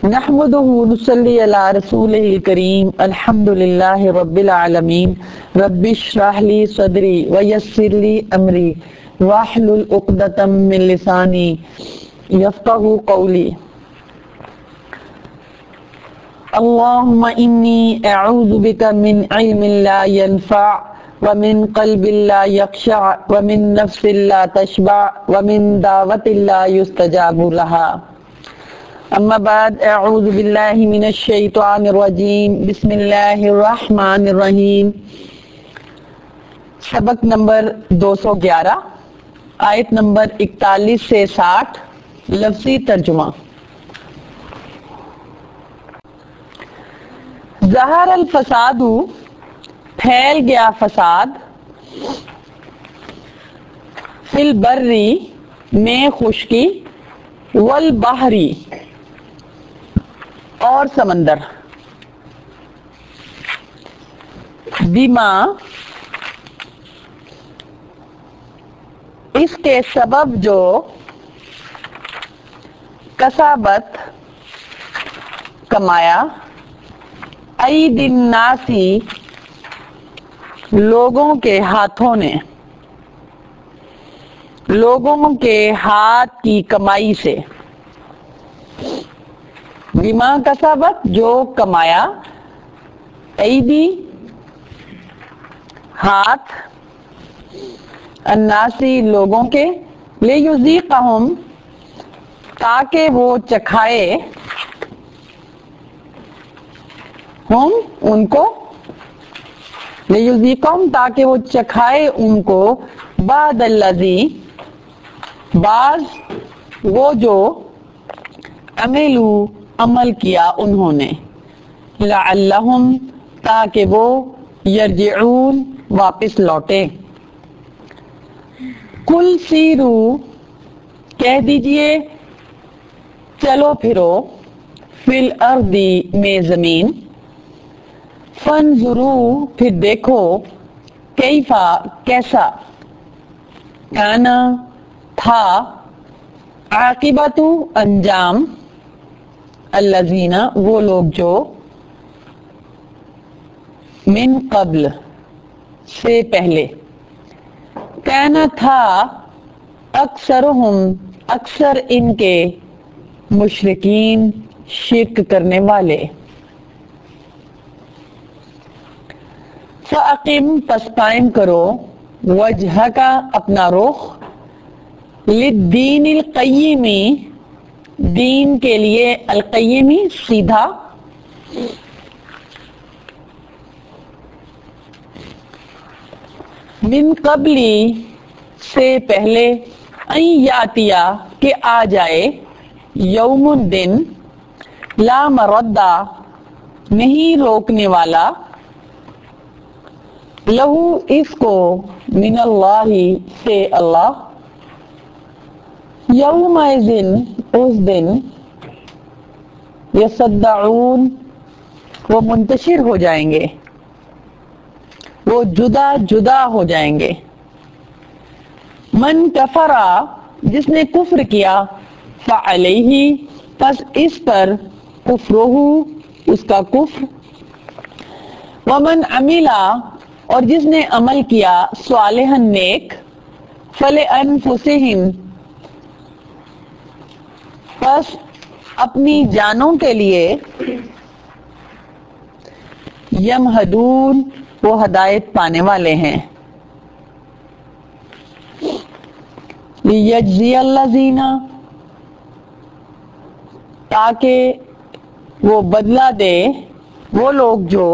نحمده ونصلي على رسوله الكريم الحمد لله رب العالمين رب اشرح لي صدري ويسر لي أمري واحلل عقدة من لساني يفقهوا قولي اللهم إني أعوذ بك من علم لا ينفع ومن قلب لا يخشع ومن نفس لا تشبع ومن دعوة لا يستجاب لها اما بعد اعوذ باللہ من الشیطان الرجیم بسم اللہ الرحمن الرحیم سبق نمبر 211 آیت نمبر 41 سے 60 لفظی ترجمہ ظہر الفساد پھیل گیا فساد فی البری میں خشکی والبحری اور سمندر بما اس کے سبب جو کسبت کمایا ایدی الناسی لوگوں کے ہاتھوں نے لوگوں کے ہاتھ کی کمائی سے بما کسبت جو کمایا ایدی ہاتھ الناسی لوگوں کے لیذیقہم تاکہ وہ چکھائے ہم ان کو لیذیقہم تاکہ وہ چکھائے ان کو بعد الذی بعض وہ جو عملوا عمل کیا انہوں نے لعلہم تاکہ وہ یرجعون واپس لوٹے قل سیرو کہہ دیجئے چلو پھرو فی الارض میں زمین فانظروا پھر دیکھو کیفا کیسا کانا تھا عاقبت انجام الذین وہ لوگ جو من قبل سے پہلے کانا تھا اکثرہم اکثر ان کے مشرکین شرک کرنے والے فَأَقِمْ پس قائم کرو وجہ کا اپنا رخ للدین القیم دین کے لیے القیمی سیدھا من قبلی سے پہلے ان یاتیا کہ آ جائے یوم دن لا مردہ نہیں روکنے والا لہو اس کو من اللہ سے اللہ یومئذ اس دن یصدعون وہ منتشر ہو جائیں گے وہ جدا جدا ہو جائیں گے من کفرا جس نے کفر کیا فعلیہ پس اس پر کفرہ اس کا کفر ومن عملا اور جس نے عمل کیا صالحا نیک فلانفسہم پس اپنی جانوں کے لیے یمہدون وہ ہدایت پانے والے ہیں لیجزی الذین تاکہ وہ بدلہ دے وہ لوگ جو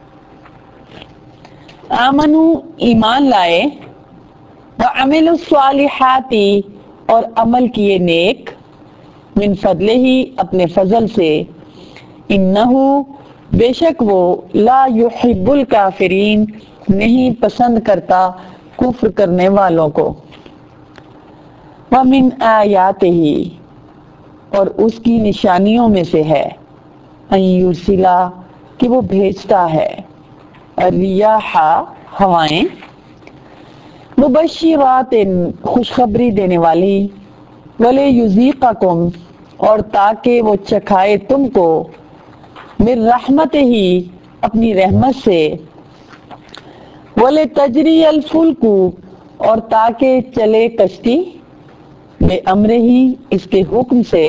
آمنو ایمان لائے وعملوا الصالحات اور عمل کیے نیک من فضلہ اپنے فضل سے انہو بے شک وہ لا یحب الکافرین نہیں پسند کرتا کفر کرنے والوں کو ومن آیاتہ اور اس کی نشانیوں میں سے ہے ان یرسلا کہ وہ بھیجتا ہے الریاح ہوائیں مبشرات خوشخبری دینے والی ولیذیقکم اور تاکہ وہ چکھائے تم کو من رحمت ہی اپنی رحمت سے، وَلِتَجْرِيَ الْفُلْكُ اور تاکہ چلے کشتی بے امر ہی اس کے حکم سے،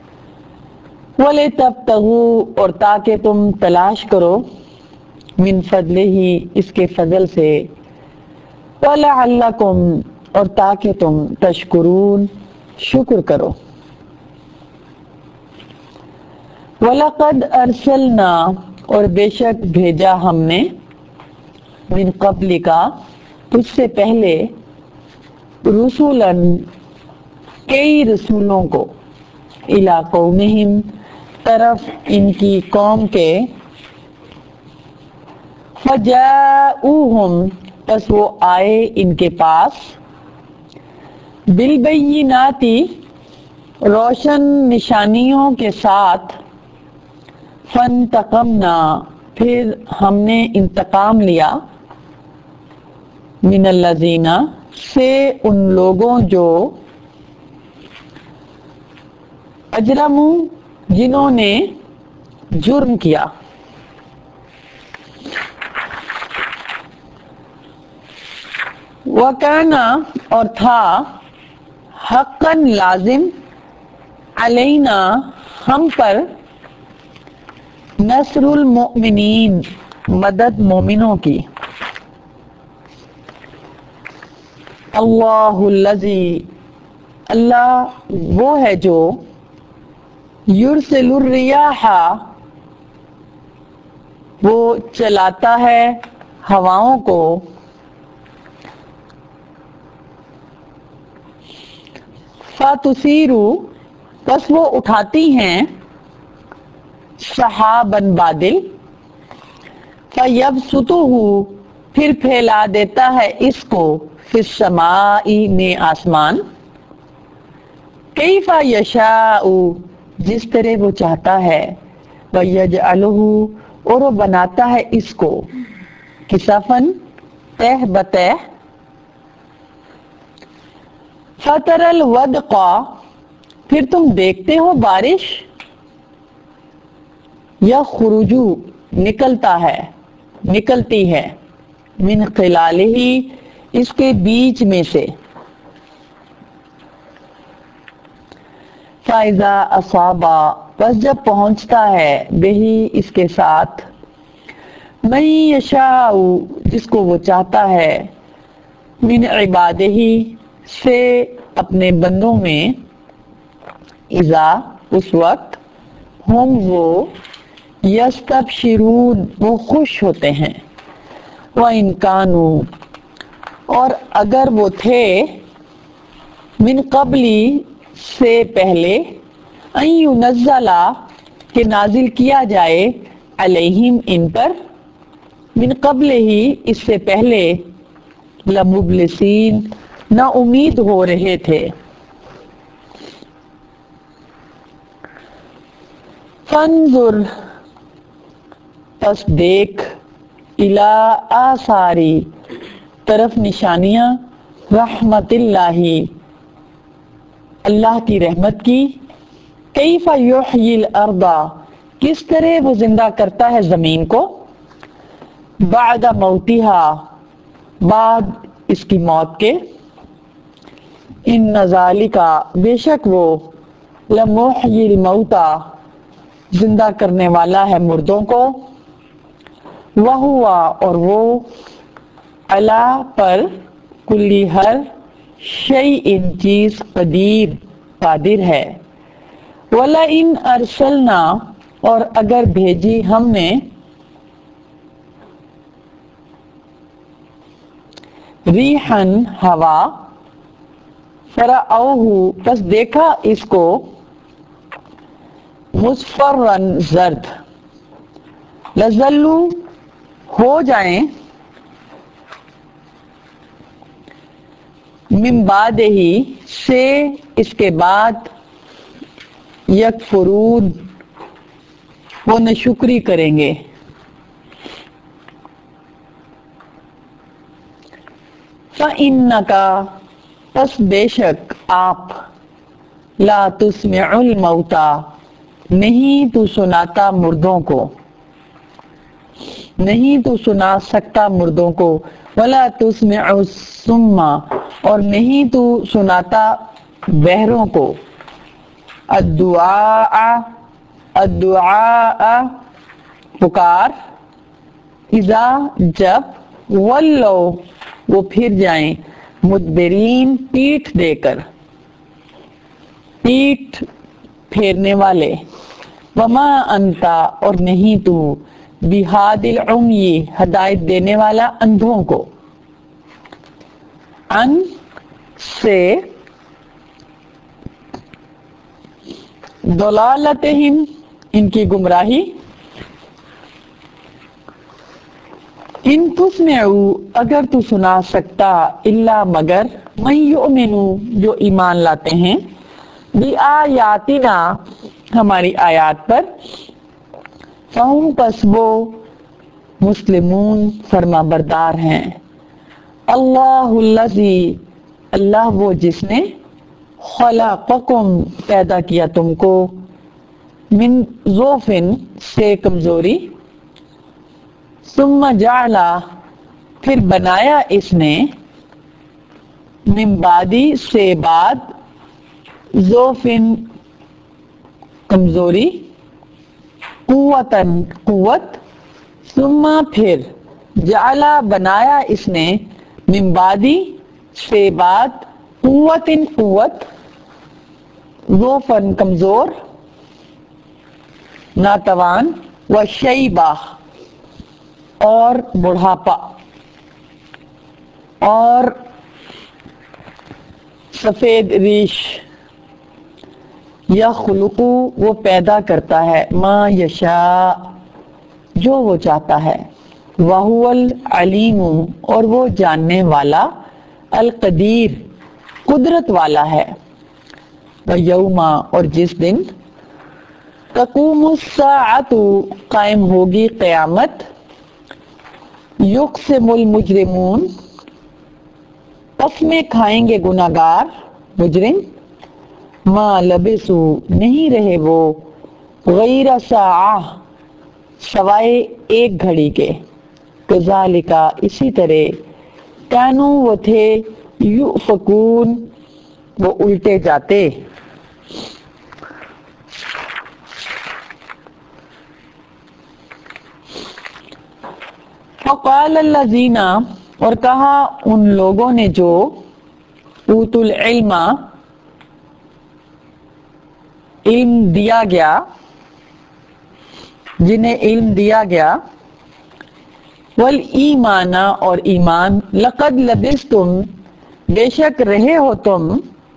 وَلِتَبْتَغُوا اور تاکہ تم تلاش کرو من فضلہ ہی اس کے فضل سے، وَلَعَلَّكُمْ اور تاکہ تم تشکرون شکر کرو۔ وَلَقَدْ أَرْسَلْنَا اور بے شک بھیجا ہم نے، من قبل کا تجھ سے پہلے، رسولاً کئی رسولوں کو، الی قومہم طرف ان کی قوم کے، فجاؤہم پس وہ آئے ان کے پاس، بالبینات روشن نشانیوں کے ساتھ، فانتقمنا پھر ہم نے انتقام لیا، من الذین سے ان لوگوں جو، اجرموا جنہوں نے جرم کیا، وَكَانَ اور تھا، حقاً لازم، علینا ہم پر، نصر المؤمنین مدد مومنوں کی، اللہ الذی اللہ وہ ہے جو، یرسل الریاح وہ چلاتا ہے ہواؤں کو، فَتُثِیرُ پس وہ اٹھاتی ہیں، سحاباً بادل، فَیَبْسُطُهُ پھر پھیلا دیتا ہے اس کو، فی السماء میں آسمان، کیف یشاء جس طرح وہ چاہتا ہے، وَیَجْعَلُهُ اور وہ بناتا ہے اس کو، کسفاً تہ بتہ، فَتَرَى الْوَدْقَ پھر تم دیکھتے ہو بارش، یخرج نکلتا ہے نکلتی ہے، من خلالہ اس کے بیچ میں سے، فَإِذَا أَصَابَ پس جب پہنچتا ہے، بہی اس کے ساتھ، مَن یشاء جس کو وہ چاہتا ہے، من عبادہ سے اپنے بندوں میں، اذا اس وقت، ہم وہ، یستبشرون وہ خوش ہوتے ہیں، وَإِن كَانُوا اور اگر وہ تھے، من قبلی سے پہلے، ان ينزل کہ نازل کیا جائے، علیہم ان پر، من قبل ہی اس سے پہلے، لمبلسین نا امید ہو رہے تھے، فانظر پس دیکھ، الی آثاری طرف نشانیاں، رحمت اللہ اللہ کی رحمت کی، کیف یحیی الارض کس طرح وہ زندہ کرتا ہے زمین کو، بعد موتها بعد اس کی موت کے، ان ذالک بے شک وہ، لمحیی الموتى زندہ کرنے والا ہے مردوں کو، وہو اور وہ، علی پر، کلی ہر، شیء چیز، قدیر قادر ہے، وَلَئِنْ أَرْسَلْنَا اور اگر بھیجی ہم نے، ریحاً ہوا، فرأوہ پس دیکھا اس کو، مصفراً زرد، لظلوا ہو جائیں، من بعدہ سے اس کے بعد، یکفرون وہ ناشکری کریں گے، فَإِنَّکَ پس بے شک آپ، لا تسمع الموتا، نہیں تو سناتا مردوں کو، نہیں تو سنا سکتا مردوں کو، ولا تسمع الصم، اور نہیں تو سناتا بہروں کو، الدعاء، الدعاء پکار، اذا جب، ولو وہ پھر جائیں، مدبرین پیٹھ دے کر، پیٹھ پھیرنے والے، وما انتا اور نہیں تو، بہاد العمی ہدایت دینے والا اندھوں کو، ان سے ضلالتہم ان کی گمراہی، ان تسمعو اگر تو سنا سکتا، الا مگر، من یؤمنو جو ایمان لاتے ہیں، بآیاتنا ہماری آیات پر، فہم پس وہ مسلمون فرما بردار ہیں، اللہ الذی اللہ وہ جس نے، خلقکم پیدا کیا تم کو، من ضعفن سے کمزوری، ثم جعل پھر بنایا اس نے، من بعدی سے بعد، ضعفن کمزوری، قوتن قوت، ثم پھر، جعل بنایا اس نے، من بعدی سے بعد، قوتن قوت، ضعفن کمزور، ناتوان، وشیبہ اور بڑھاپا، اور سفید ریش، یخلق وہ پیدا کرتا ہے، ما یشاء جو وہ چاہتا ہے، وہو العلیم اور وہ جاننے والا، القدیر قدرت والا ہے، ویوم اور جس دن، تقوم الساعۃ قائم ہوگی قیامت، یقسم المجرمون قسمیں کھائیں گے گناہگار مجرم، ما لبثوا نہیں رہے وہ، غیر ساعہ سوائے ایک گھڑی کے، کذالک اسی طرح، کانوا وہ تھے، یؤفکون وہ الٹے جاتے، وقال الذین اور کہا ان لوگوں نے جو، اوتوا العلم علم دیا گیا، جنہیں علم دیا گیا، والایمان اور ایمان، لقد لبثتم بے شک رہے ہو تم،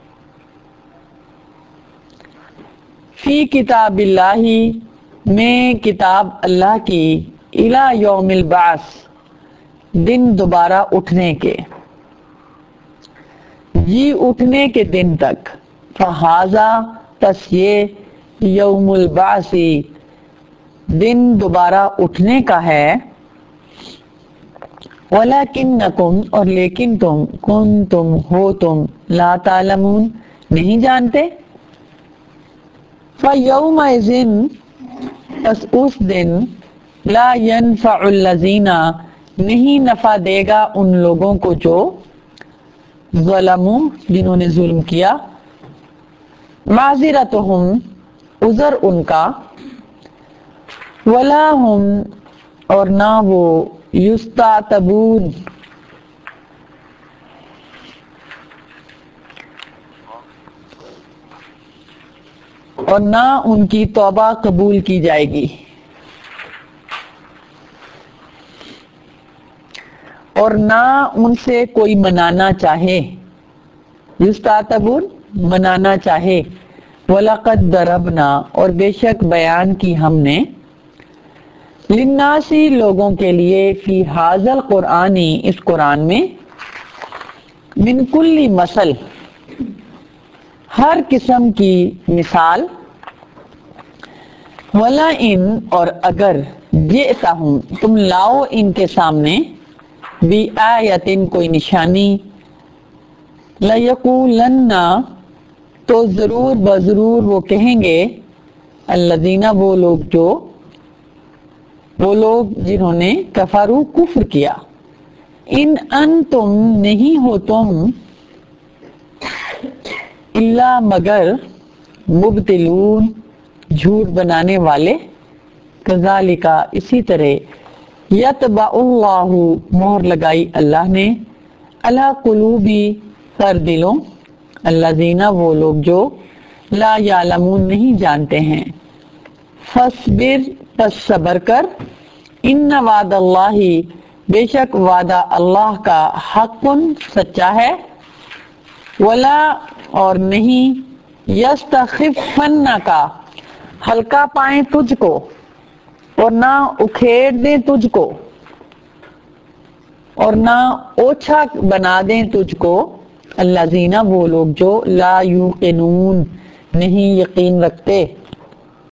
فی کتاب اللہ میں کتاب اللہ کی، الی یوم البعث دن دوبارہ اٹھنے کے، جی اٹھنے کے دن تک، فہذا پس یہ، یوم البعث دن دوبارہ اٹھنے کا ہے، وَلَكِنَّكُمْ اور لیکن تم، کنتم ہو تم، لا تعلمون نہیں جانتے، فَيَوْمَئِذٍ پس اس دن، لا ينفع الذین نہیں نفع دے گا ان لوگوں کو جو، ظلموا جنہوں نے ظلم کیا، معذرتہم عذر ان کا، ولا ہم اور نہ وہ، یستعتبون اور نہ ان کی توبہ قبول کی جائے گی، اور نہ ان سے کوئی منانا چاہے، یستعتبون منانا چاہے، وَلَقَدْ ضَرَبْنَا اور بے شک بیان کی ہم نے، للناس لوگوں کے لیے، فی ھذا القرآن اس قرآن میں، من کل مثل ہر قسم کی مثال، وَلَئِن اور اگر، جئتہم تم لاؤ ان کے سامنے، بِآیَةٍ کوئی نشانی، لَیَقُولَنَّ تو ضرور بضرور وہ کہیں گے الذین وہ لوگ جنہوں نے کفروا کفر کیا، ان انتم نہیں ہو تم الا مگر مبتلون جھوٹ بنانے والے، کذالک اسی طرح یطبع اللہ مہر لگائی اللہ نے علی قلوبی پر دلوں الذین وہ لوگ جو لا یعلمون نہیں جانتے ہیں، فاصبر پس صبر کر، ان وعد اللہ بے شک وعدہ اللہ کا حق سچا ہے، ولا اور نہیں یستخفنک ہلکا پائیں تجھ کو اور نہ اکھیڑ دیں تجھ کو اور نہ اوچھا بنا دیں تجھ کو الذین وہ لوگ جو لا یوقنون نہیں یقین رکھتے